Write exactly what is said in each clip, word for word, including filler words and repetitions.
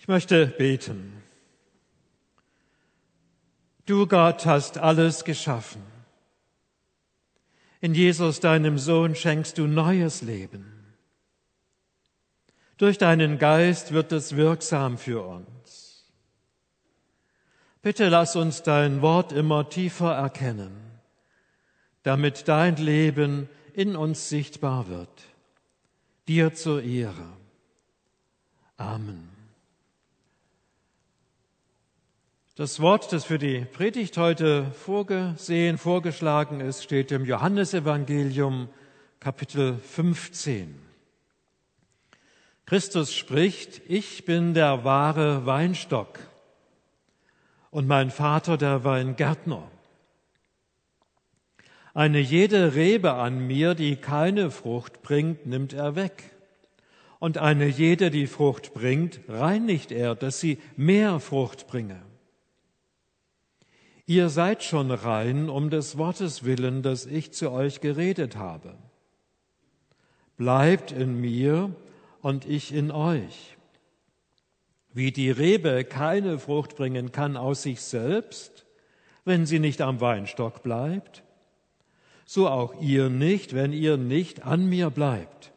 Ich möchte beten. Du, Gott, hast alles geschaffen. In Jesus, deinem Sohn, schenkst du neues Leben. Durch deinen Geist wird es wirksam für uns. Bitte lass uns dein Wort immer tiefer erkennen, damit dein Leben in uns sichtbar wird. Dir zur Ehre. Amen. Das Wort, das für die Predigt heute vorgesehen, vorgeschlagen ist, steht im Johannesevangelium, Kapitel fünfzehn. Christus spricht: Ich bin der wahre Weinstock und mein Vater der Weingärtner. Eine jede Rebe an mir, die keine Frucht bringt, nimmt er weg. Und eine jede, die Frucht bringt, reinigt er, dass sie mehr Frucht bringe. Ihr seid schon rein um des Wortes willen, das ich zu euch geredet habe. Bleibt in mir und ich in euch. Wie die Rebe keine Frucht bringen kann aus sich selbst, wenn sie nicht am Weinstock bleibt, so auch ihr nicht, wenn ihr nicht an mir bleibt.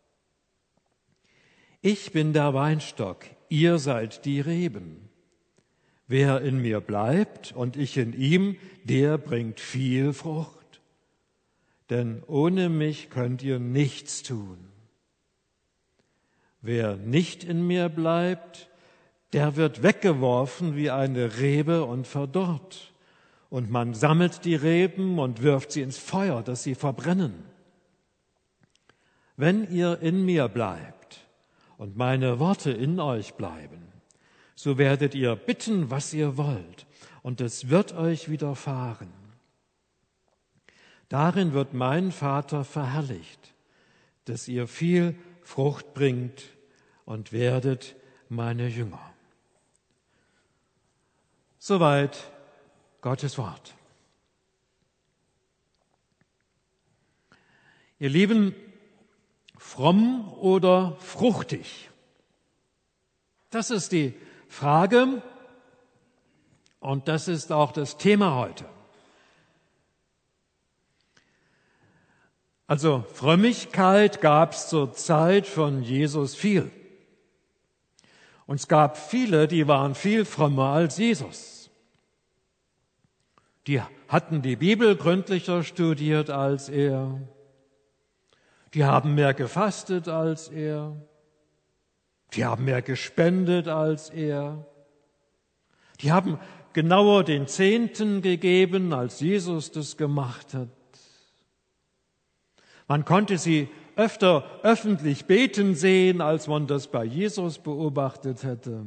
Ich bin der Weinstock, ihr seid die Reben. Wer in mir bleibt und ich in ihm, der bringt viel Frucht. Denn ohne mich könnt ihr nichts tun. Wer nicht in mir bleibt, der wird weggeworfen wie eine Rebe und verdorrt. Und man sammelt die Reben und wirft sie ins Feuer, dass sie verbrennen. Wenn ihr in mir bleibt und meine Worte in euch bleiben, so werdet ihr bitten, was ihr wollt, und es wird euch widerfahren. Darin wird mein Vater verherrlicht, dass ihr viel Frucht bringt und werdet meine Jünger. Soweit Gottes Wort. Ihr Lieben, fromm oder fruchtig? Das ist die Frage, und das ist auch das Thema heute. Also Frömmigkeit gab es zur Zeit von Jesus viel. Und es gab viele, die waren viel frömmer als Jesus. Die hatten die Bibel gründlicher studiert als er. Die haben mehr gefastet als er. Die haben mehr gespendet als er. Die haben genauer den Zehnten gegeben, als Jesus das gemacht hat. Man konnte sie öfter öffentlich beten sehen, als man das bei Jesus beobachtet hätte.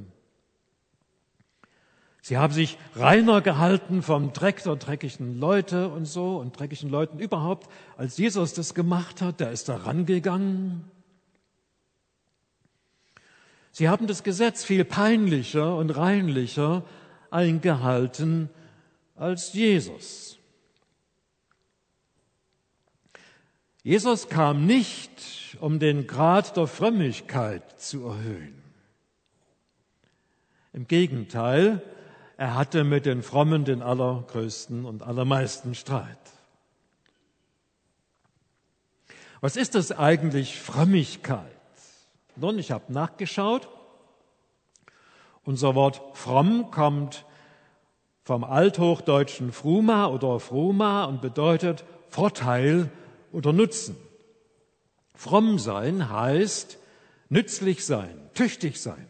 Sie haben sich reiner gehalten vom Dreck der dreckigen Leute und so und dreckigen Leuten überhaupt. Als Jesus das gemacht hat, der ist da rangegangen. Sie haben das Gesetz viel peinlicher und reinlicher eingehalten als Jesus. Jesus kam nicht, um den Grad der Frömmigkeit zu erhöhen. Im Gegenteil, er hatte mit den Frommen den allergrößten und allermeisten Streit. Was ist das eigentlich, Frömmigkeit? Nun, ich habe nachgeschaut. Unser Wort fromm kommt vom althochdeutschen fruma oder fruma und bedeutet Vorteil oder Nutzen. Fromm sein heißt nützlich sein, tüchtig sein.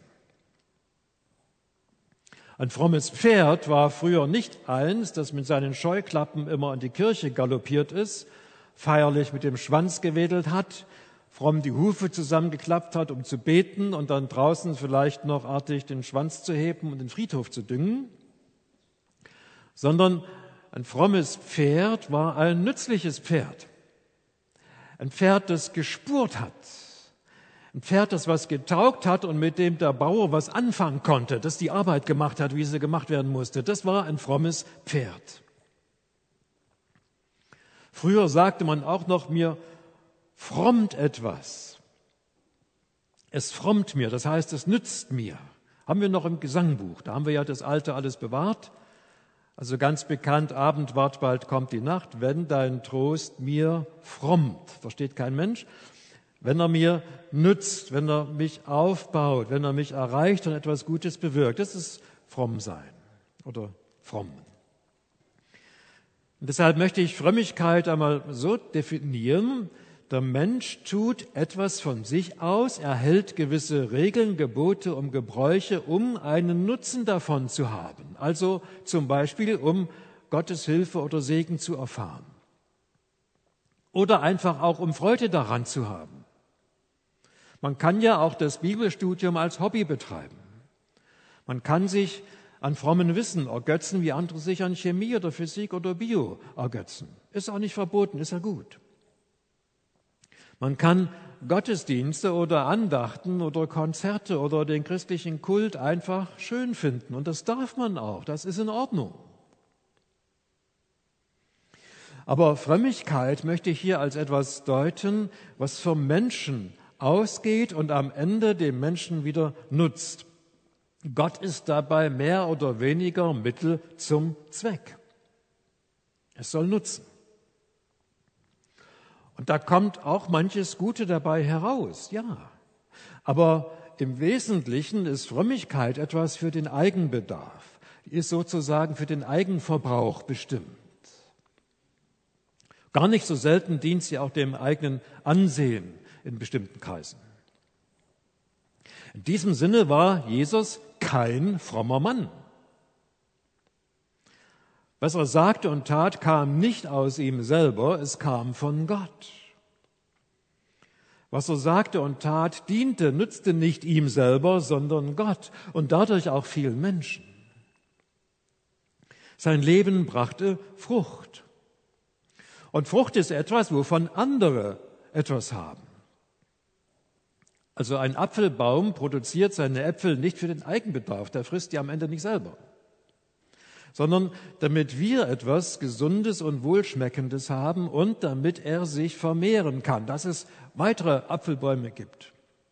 Ein frommes Pferd war früher nicht eins, das mit seinen Scheuklappen immer in die Kirche galoppiert ist, feierlich mit dem Schwanz gewedelt hat, fromm die Hufe zusammengeklappt hat, um zu beten und dann draußen vielleicht noch artig den Schwanz zu heben und den Friedhof zu düngen, sondern ein frommes Pferd war ein nützliches Pferd. Ein Pferd, das gespurt hat. Ein Pferd, das was getaugt hat und mit dem der Bauer was anfangen konnte, das die Arbeit gemacht hat, wie sie gemacht werden musste. Das war ein frommes Pferd. Früher sagte man auch noch, mir frommt etwas. Es frommt mir, das heißt, es nützt mir. Haben wir noch im Gesangbuch. Da haben wir ja das Alte alles bewahrt. Also ganz bekannt, Abend ward, bald kommt die Nacht, wenn dein Trost mir frommt. Versteht kein Mensch. Wenn er mir nützt, wenn er mich aufbaut, wenn er mich erreicht und etwas Gutes bewirkt. Das ist fromm sein oder fromm. Und deshalb möchte ich Frömmigkeit einmal so definieren: Der Mensch tut etwas von sich aus, er hält gewisse Regeln, Gebote und Gebräuche, um einen Nutzen davon zu haben. Also zum Beispiel, um Gottes Hilfe oder Segen zu erfahren. Oder einfach auch, um Freude daran zu haben. Man kann ja auch das Bibelstudium als Hobby betreiben. Man kann sich an frommen Wissen ergötzen, wie andere sich an Chemie oder Physik oder Bio ergötzen. Ist auch nicht verboten, ist ja gut. Man kann Gottesdienste oder Andachten oder Konzerte oder den christlichen Kult einfach schön finden. Und das darf man auch, das ist in Ordnung. Aber Frömmigkeit möchte ich hier als etwas deuten, was vom Menschen ausgeht und am Ende dem Menschen wieder nutzt. Gott ist dabei mehr oder weniger Mittel zum Zweck. Es soll nutzen. Und da kommt auch manches Gute dabei heraus, ja. Aber im Wesentlichen ist Frömmigkeit etwas für den Eigenbedarf. Die ist sozusagen für den Eigenverbrauch bestimmt. Gar nicht so selten dient sie auch dem eigenen Ansehen in bestimmten Kreisen. In diesem Sinne war Jesus kein frommer Mann. Was er sagte und tat, kam nicht aus ihm selber, es kam von Gott. Was er sagte und tat, diente, nützte nicht ihm selber, sondern Gott und dadurch auch vielen Menschen. Sein Leben brachte Frucht. Und Frucht ist etwas, wovon andere etwas haben. Also ein Apfelbaum produziert seine Äpfel nicht für den Eigenbedarf, der frisst die am Ende nicht selber, sondern damit wir etwas Gesundes und Wohlschmeckendes haben und damit er sich vermehren kann, dass es weitere Apfelbäume gibt.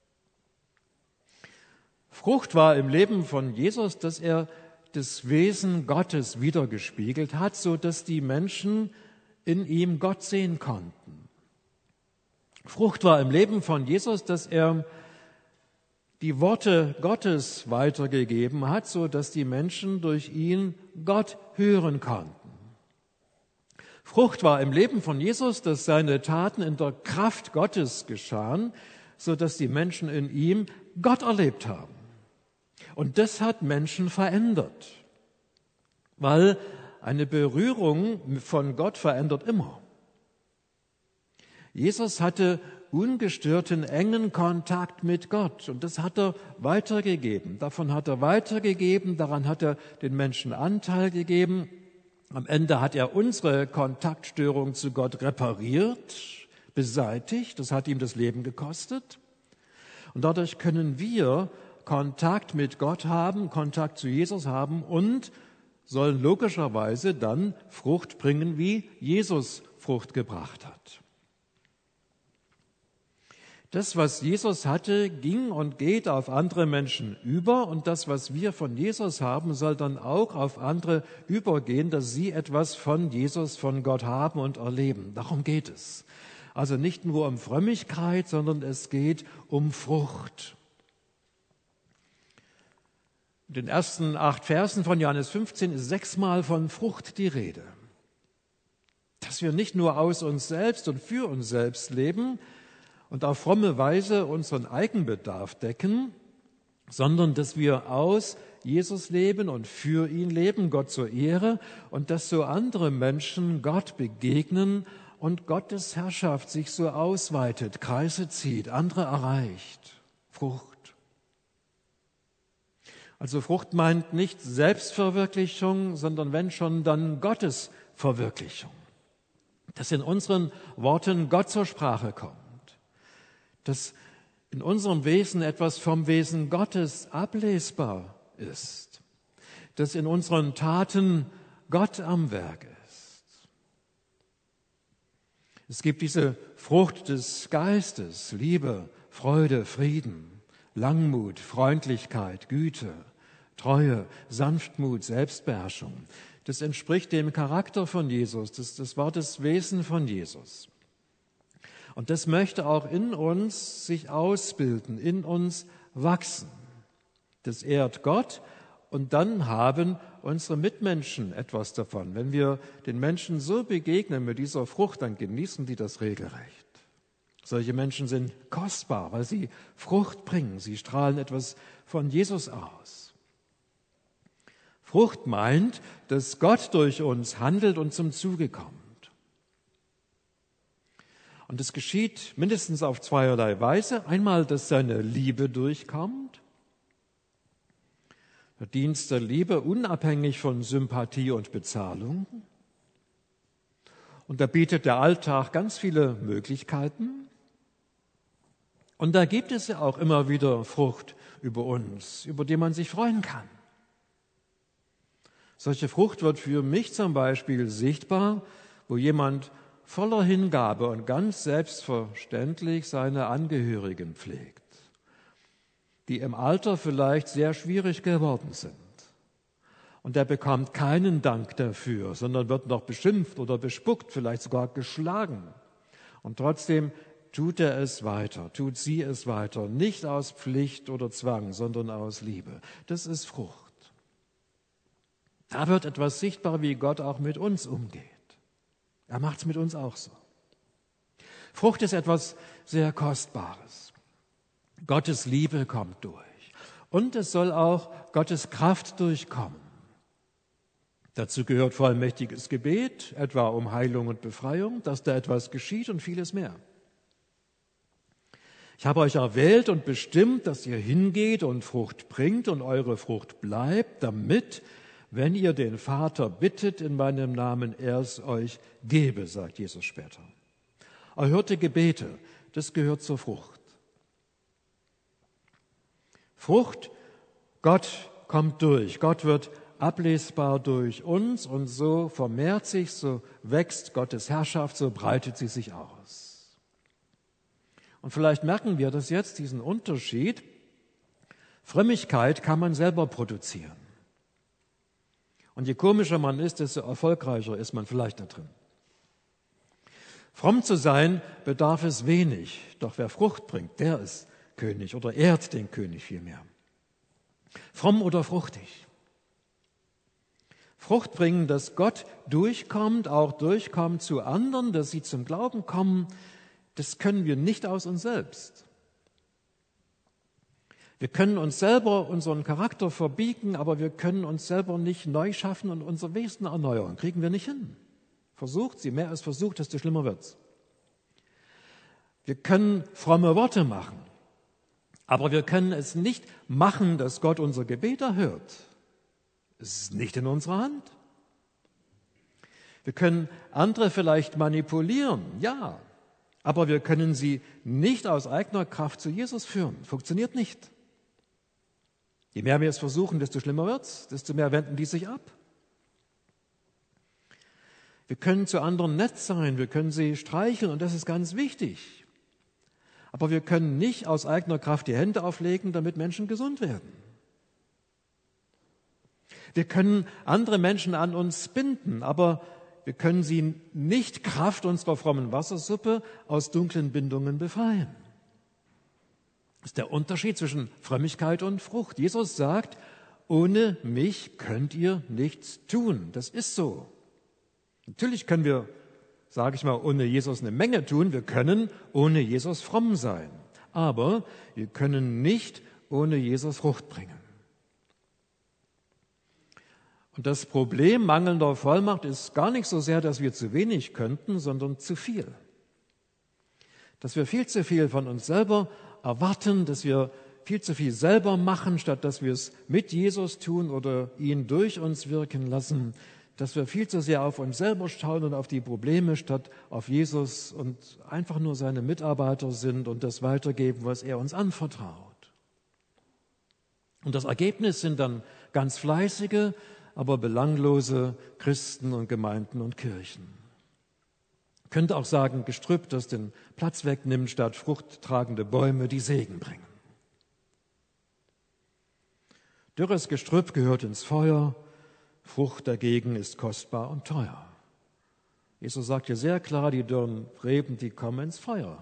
Frucht war im Leben von Jesus, dass er das Wesen Gottes widergespiegelt hat, so dass die Menschen in ihm Gott sehen konnten. Frucht war im Leben von Jesus, dass er die Worte Gottes weitergegeben hat, so dass die Menschen durch ihn Gott hören konnten. Frucht war im Leben von Jesus, dass seine Taten in der Kraft Gottes geschahen, so dass die Menschen in ihm Gott erlebt haben. Und das hat Menschen verändert, weil eine Berührung von Gott verändert immer. Jesus hatte ungestörten, engen Kontakt mit Gott und das hat er weitergegeben. Davon hat er weitergegeben, daran hat er den Menschen Anteil gegeben. Am Ende hat er unsere Kontaktstörung zu Gott repariert, beseitigt. Das hat ihm das Leben gekostet. Und dadurch können wir Kontakt mit Gott haben, Kontakt zu Jesus haben und sollen logischerweise dann Frucht bringen, wie Jesus Frucht gebracht hat. Das, was Jesus hatte, ging und geht auf andere Menschen über und das, was wir von Jesus haben, soll dann auch auf andere übergehen, dass sie etwas von Jesus, von Gott haben und erleben. Darum geht es. Also nicht nur um Frömmigkeit, sondern es geht um Frucht. In den ersten acht Versen von Johannes fünfzehn ist sechsmal von Frucht die Rede. Dass wir nicht nur aus uns selbst und für uns selbst leben und auf fromme Weise unseren Eigenbedarf decken, sondern dass wir aus Jesus leben und für ihn leben, Gott zur Ehre, und dass so andere Menschen Gott begegnen und Gottes Herrschaft sich so ausweitet, Kreise zieht, andere erreicht. Frucht. Also Frucht meint nicht Selbstverwirklichung, sondern wenn schon, dann Gottesverwirklichung. Dass in unseren Worten Gott zur Sprache kommt. Dass in unserem Wesen etwas vom Wesen Gottes ablesbar ist. Dass in unseren Taten Gott am Werk ist. Es gibt diese Frucht des Geistes, Liebe, Freude, Frieden, Langmut, Freundlichkeit, Güte, Treue, Sanftmut, Selbstbeherrschung. Das entspricht dem Charakter von Jesus, das, das war das Wesen von Jesus. Und das möchte auch in uns sich ausbilden, in uns wachsen. Das ehrt Gott und dann haben unsere Mitmenschen etwas davon. Wenn wir den Menschen so begegnen mit dieser Frucht, dann genießen die das regelrecht. Solche Menschen sind kostbar, weil sie Frucht bringen. Sie strahlen etwas von Jesus aus. Frucht meint, dass Gott durch uns handelt und zum Zuge kommt. Und es geschieht mindestens auf zweierlei Weise. Einmal, dass seine Liebe durchkommt. Der Dienst der Liebe unabhängig von Sympathie und Bezahlung. Und da bietet der Alltag ganz viele Möglichkeiten. Und da gibt es ja auch immer wieder Frucht über uns, über die man sich freuen kann. Solche Frucht wird für mich zum Beispiel sichtbar, wo jemand voller Hingabe und ganz selbstverständlich seine Angehörigen pflegt, die im Alter vielleicht sehr schwierig geworden sind. Und er bekommt keinen Dank dafür, sondern wird noch beschimpft oder bespuckt, vielleicht sogar geschlagen. Und trotzdem tut er es weiter, tut sie es weiter, nicht aus Pflicht oder Zwang, sondern aus Liebe. Das ist Frucht. Da wird etwas sichtbar, wie Gott auch mit uns umgeht. Er macht es mit uns auch so. Frucht ist etwas sehr Kostbares. Gottes Liebe kommt durch. Und es soll auch Gottes Kraft durchkommen. Dazu gehört vollmächtiges Gebet, etwa um Heilung und Befreiung, dass da etwas geschieht und vieles mehr. Ich habe euch erwählt und bestimmt, dass ihr hingeht und Frucht bringt und eure Frucht bleibt, damit, wenn ihr den Vater bittet in meinem Namen, er es euch gebe, sagt Jesus später. Erhörte Gebete, das gehört zur Frucht. Frucht, Gott kommt durch, Gott wird ablesbar durch uns und so vermehrt sich, so wächst Gottes Herrschaft, so breitet sie sich aus. Und vielleicht merken wir das jetzt, diesen Unterschied. Frömmigkeit kann man selber produzieren. Und je komischer man ist, desto erfolgreicher ist man vielleicht da drin. Fromm zu sein bedarf es wenig, doch wer Frucht bringt, der ist König oder ehrt den König vielmehr. Fromm oder fruchtig. Frucht bringen, dass Gott durchkommt, auch durchkommt zu anderen, dass sie zum Glauben kommen, das können wir nicht aus uns selbst. Wir können uns selber unseren Charakter verbiegen, aber wir können uns selber nicht neu schaffen und unser Wesen erneuern. Kriegen wir nicht hin. Versucht, je mehr es versucht, desto schlimmer wird's. Wir können fromme Worte machen, aber wir können es nicht machen, dass Gott unser Gebet erhört. Es ist nicht in unserer Hand. Wir können andere vielleicht manipulieren, ja, aber wir können sie nicht aus eigener Kraft zu Jesus führen. Funktioniert nicht. Je mehr wir es versuchen, desto schlimmer wird's, desto mehr wenden die sich ab. Wir können zu anderen nett sein, wir können sie streicheln und das ist ganz wichtig. Aber wir können nicht aus eigener Kraft die Hände auflegen, damit Menschen gesund werden. Wir können andere Menschen an uns binden, aber wir können sie nicht Kraft unserer frommen Wassersuppe aus dunklen Bindungen befreien. Das ist der Unterschied zwischen Frömmigkeit und Frucht. Jesus sagt, ohne mich könnt ihr nichts tun. Das ist so. Natürlich können wir, sage ich mal, ohne Jesus eine Menge tun. Wir können ohne Jesus fromm sein. Aber wir können nicht ohne Jesus Frucht bringen. Und das Problem mangelnder Vollmacht ist gar nicht so sehr, dass wir zu wenig könnten, sondern zu viel. Dass wir viel zu viel von uns selber erwarten, dass wir viel zu viel selber machen, statt dass wir es mit Jesus tun oder ihn durch uns wirken lassen. Dass wir viel zu sehr auf uns selber schauen und auf die Probleme, statt auf Jesus und einfach nur seine Mitarbeiter sind und das weitergeben, was er uns anvertraut. Und das Ergebnis sind dann ganz fleißige, aber belanglose Christen und Gemeinden und Kirchen. Man könnte auch sagen, Gestrüpp, das den Platz wegnimmt, statt fruchttragende Bäume, die Segen bringen. Dürres Gestrüpp gehört ins Feuer, Frucht dagegen ist kostbar und teuer. Jesus sagt hier sehr klar, die dürren Reben, die kommen ins Feuer.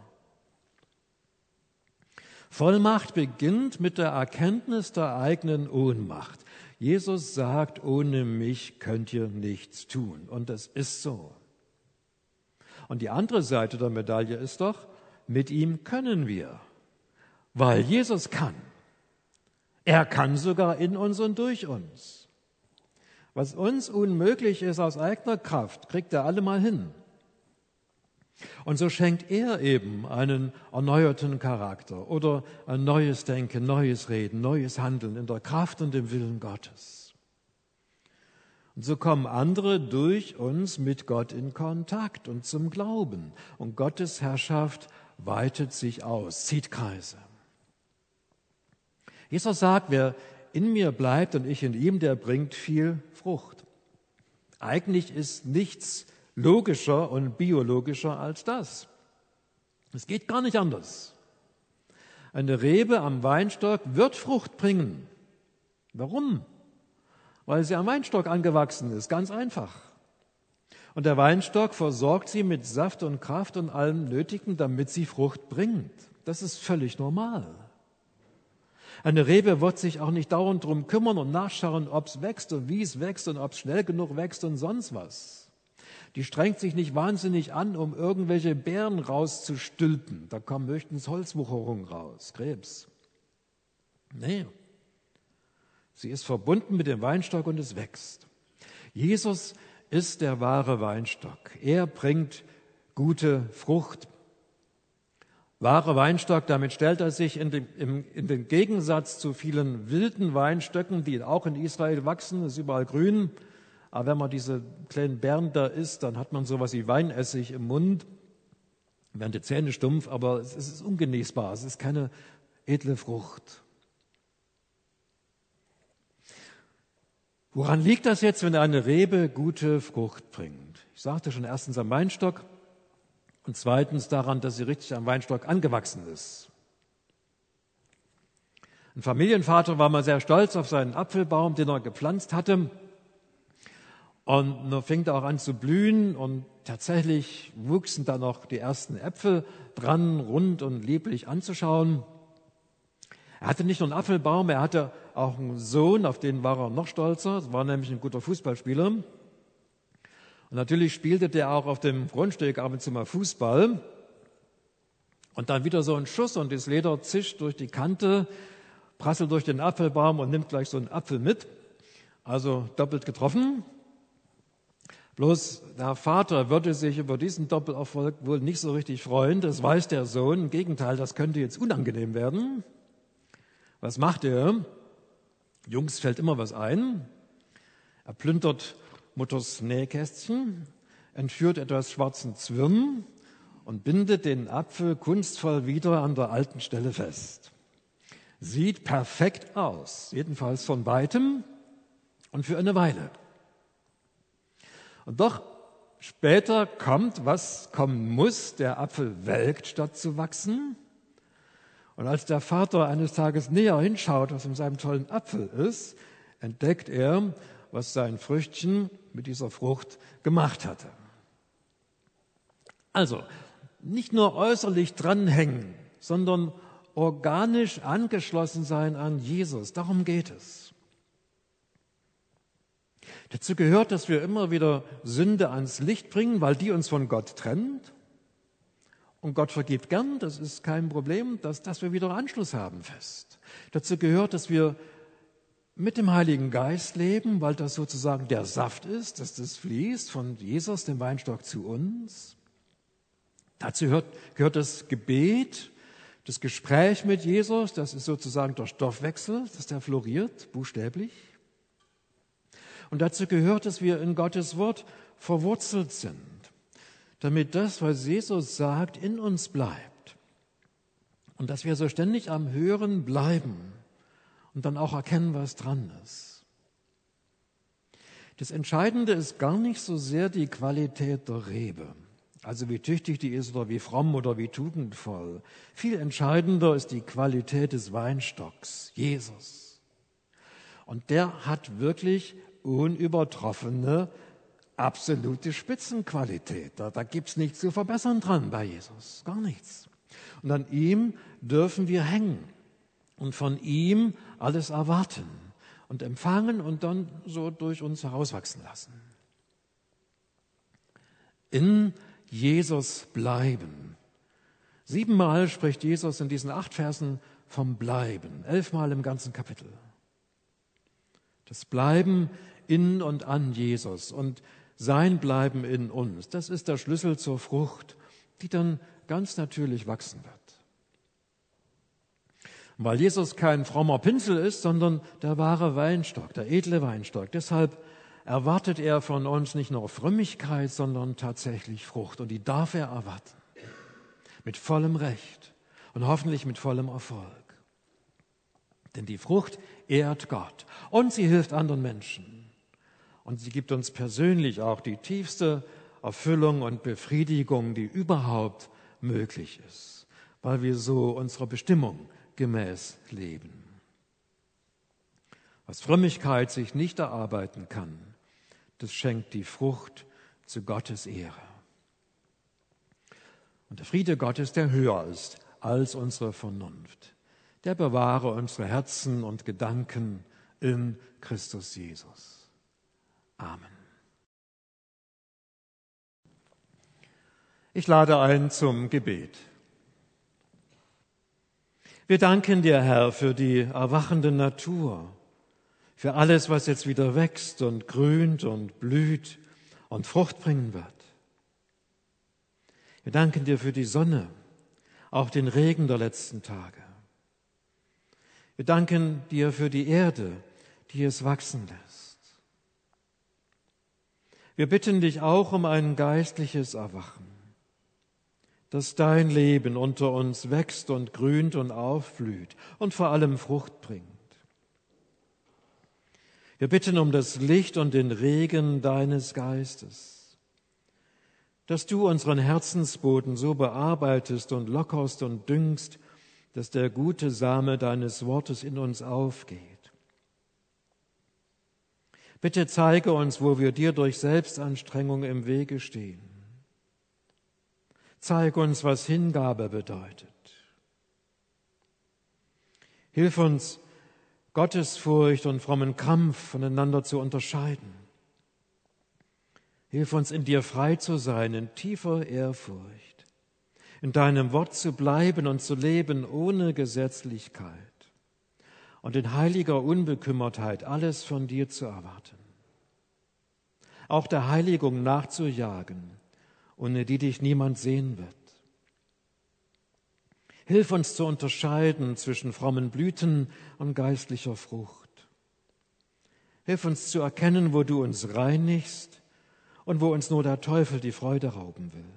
Vollmacht beginnt mit der Erkenntnis der eigenen Ohnmacht. Jesus sagt, ohne mich könnt ihr nichts tun. Und das ist so. Und die andere Seite der Medaille ist doch, mit ihm können wir, weil Jesus kann. Er kann sogar in uns und durch uns. Was uns unmöglich ist aus eigener Kraft, kriegt er allemal hin. Und so schenkt er eben einen erneuerten Charakter oder ein neues Denken, neues Reden, neues Handeln in der Kraft und dem Willen Gottes. Und so kommen andere durch uns mit Gott in Kontakt und zum Glauben. Und Gottes Herrschaft weitet sich aus, zieht Kreise. Jesus sagt, wer in mir bleibt und ich in ihm, der bringt viel Frucht. Eigentlich ist nichts logischer und biologischer als das. Es geht gar nicht anders. Eine Rebe am Weinstock wird Frucht bringen. Warum? Weil sie am Weinstock angewachsen ist, ganz einfach. Und der Weinstock versorgt sie mit Saft und Kraft und allem Nötigen, damit sie Frucht bringt. Das ist völlig normal. Eine Rebe wird sich auch nicht dauernd darum kümmern und nachschauen, ob es wächst und wie es wächst und ob es schnell genug wächst und sonst was. Die strengt sich nicht wahnsinnig an, um irgendwelche Beeren rauszustülpen. Da kommen höchstens Holzwucherungen raus, Krebs. Nee, sie ist verbunden mit dem Weinstock und es wächst. Jesus ist der wahre Weinstock. Er bringt gute Frucht. Wahre Weinstock, damit stellt er sich in den, im, in den Gegensatz zu vielen wilden Weinstöcken, die auch in Israel wachsen, ist überall grün. Aber wenn man diese kleinen Beeren da isst, dann hat man sowas wie Weinessig im Mund, werden die Zähne stumpf, aber es ist ungenießbar, es ist keine edle Frucht. Woran liegt das jetzt, wenn eine Rebe gute Frucht bringt? Ich sagte schon erstens am Weinstock und zweitens daran, dass sie richtig am Weinstock angewachsen ist. Ein Familienvater war mal sehr stolz auf seinen Apfelbaum, den er gepflanzt hatte. Und nun fing er auch an zu blühen und tatsächlich wuchsen da noch die ersten Äpfel dran, rund und lieblich anzuschauen. Er hatte nicht nur einen Apfelbaum, er hatte auch einen Sohn, auf den war er noch stolzer. Das war nämlich ein guter Fußballspieler. Und natürlich spielte der auch auf dem Grundstück ab und zu mal Fußball. Und dann wieder so ein Schuss und das Leder zischt durch die Kante, prasselt durch den Apfelbaum und nimmt gleich so einen Apfel mit. Also doppelt getroffen. Bloß der Vater würde sich über diesen Doppelerfolg wohl nicht so richtig freuen. Das weiß der Sohn. Im Gegenteil, das könnte jetzt unangenehm werden. Was macht er? Jungs fällt immer was ein. Er plündert Mutters Nähkästchen, entführt etwas schwarzen Zwirn und bindet den Apfel kunstvoll wieder an der alten Stelle fest. Sieht perfekt aus, jedenfalls von weitem und für eine Weile. Und doch später kommt, was kommen muss, der Apfel welkt statt zu wachsen. Und als der Vater eines Tages näher hinschaut, was in seinem tollen Apfel ist, entdeckt er, was sein Früchtchen mit dieser Frucht gemacht hatte. Also, nicht nur äußerlich dranhängen, sondern organisch angeschlossen sein an Jesus. Darum geht es. Dazu gehört, dass wir immer wieder Sünde ans Licht bringen, weil die uns von Gott trennt. Und Gott vergibt gern, das ist kein Problem, dass, dass wir wieder Anschluss haben fest. Dazu gehört, dass wir mit dem Heiligen Geist leben, weil das sozusagen der Saft ist, dass das fließt von Jesus, dem Weinstock, zu uns. Dazu gehört, gehört das Gebet, das Gespräch mit Jesus, das ist sozusagen der Stoffwechsel, dass der floriert, buchstäblich. Und dazu gehört, dass wir in Gottes Wort verwurzelt sind, damit das, was Jesus sagt, in uns bleibt. Und dass wir so ständig am Hören bleiben und dann auch erkennen, was dran ist. Das Entscheidende ist gar nicht so sehr die Qualität der Rebe, also wie tüchtig die ist oder wie fromm oder wie tugendvoll. Viel entscheidender ist die Qualität des Weinstocks, Jesus. Und der hat wirklich unübertroffene, absolute Spitzenqualität. Da, da gibt es nichts zu verbessern dran bei Jesus, gar nichts. Und an ihm dürfen wir hängen und von ihm alles erwarten und empfangen und dann so durch uns herauswachsen lassen. In Jesus bleiben. Siebenmal spricht Jesus in diesen acht Versen vom Bleiben, elfmal im ganzen Kapitel. Das Bleiben in und an Jesus und sein Bleiben in uns, das ist der Schlüssel zur Frucht, die dann ganz natürlich wachsen wird. Und weil Jesus kein frommer Pinsel ist, sondern der wahre Weinstock, der edle Weinstock, deshalb erwartet er von uns nicht nur Frömmigkeit, sondern tatsächlich Frucht. Und die darf er erwarten. Mit vollem Recht und hoffentlich mit vollem Erfolg. Denn die Frucht ehrt Gott und sie hilft anderen Menschen. Und sie gibt uns persönlich auch die tiefste Erfüllung und Befriedigung, die überhaupt möglich ist, weil wir so unserer Bestimmung gemäß leben. Was Frömmigkeit sich nicht erarbeiten kann, das schenkt die Frucht zu Gottes Ehre. Und der Friede Gottes, der höher ist als unsere Vernunft, der bewahre unsere Herzen und Gedanken in Christus Jesus. Amen. Ich lade ein zum Gebet. Wir danken dir, Herr, für die erwachende Natur, für alles, was jetzt wieder wächst und grünt und blüht und Frucht bringen wird. Wir danken dir für die Sonne, auch den Regen der letzten Tage. Wir danken dir für die Erde, die es wachsen lässt. Wir bitten dich auch um ein geistliches Erwachen, dass dein Leben unter uns wächst und grünt und aufblüht und vor allem Frucht bringt. Wir bitten um das Licht und den Regen deines Geistes, dass du unseren Herzensboden so bearbeitest und lockerst und düngst, dass der gute Same deines Wortes in uns aufgeht. Bitte zeige uns, wo wir dir durch Selbstanstrengung im Wege stehen. Zeig uns, was Hingabe bedeutet. Hilf uns, Gottesfurcht und frommen Kampf voneinander zu unterscheiden. Hilf uns, in dir frei zu sein, in tiefer Ehrfurcht, in deinem Wort zu bleiben und zu leben ohne Gesetzlichkeit und in heiliger Unbekümmertheit alles von dir zu erwarten. Auch der Heiligung nachzujagen, ohne die dich niemand sehen wird. Hilf uns zu unterscheiden zwischen frommen Blüten und geistlicher Frucht. Hilf uns zu erkennen, wo du uns reinigst und wo uns nur der Teufel die Freude rauben will.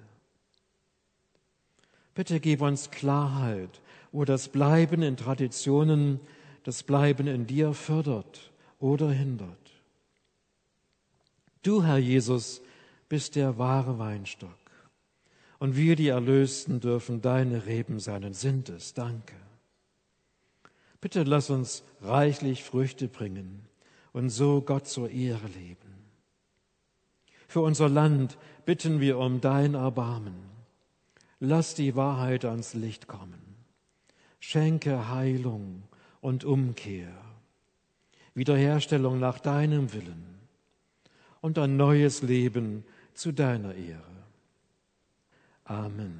Bitte gib uns Klarheit, wo das Bleiben in Traditionen das Bleiben in dir fördert oder hindert. Du, Herr Jesus, bist der wahre Weinstock. Und wir, die Erlösten, dürfen deine Reben sein und sind es. Danke. Bitte lass uns reichlich Früchte bringen und so Gott zur Ehre leben. Für unser Land bitten wir um dein Erbarmen. Lass die Wahrheit ans Licht kommen. Schenke Heilung und Umkehr, Wiederherstellung nach deinem Willen und ein neues Leben zu deiner Ehre. Amen.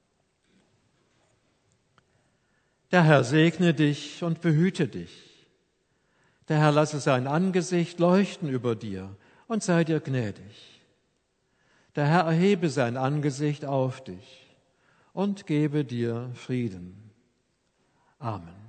Der Herr segne dich und behüte dich. Der Herr lasse sein Angesicht leuchten über dir und sei dir gnädig. Der Herr erhebe sein Angesicht auf dich und gebe dir Frieden. Amen.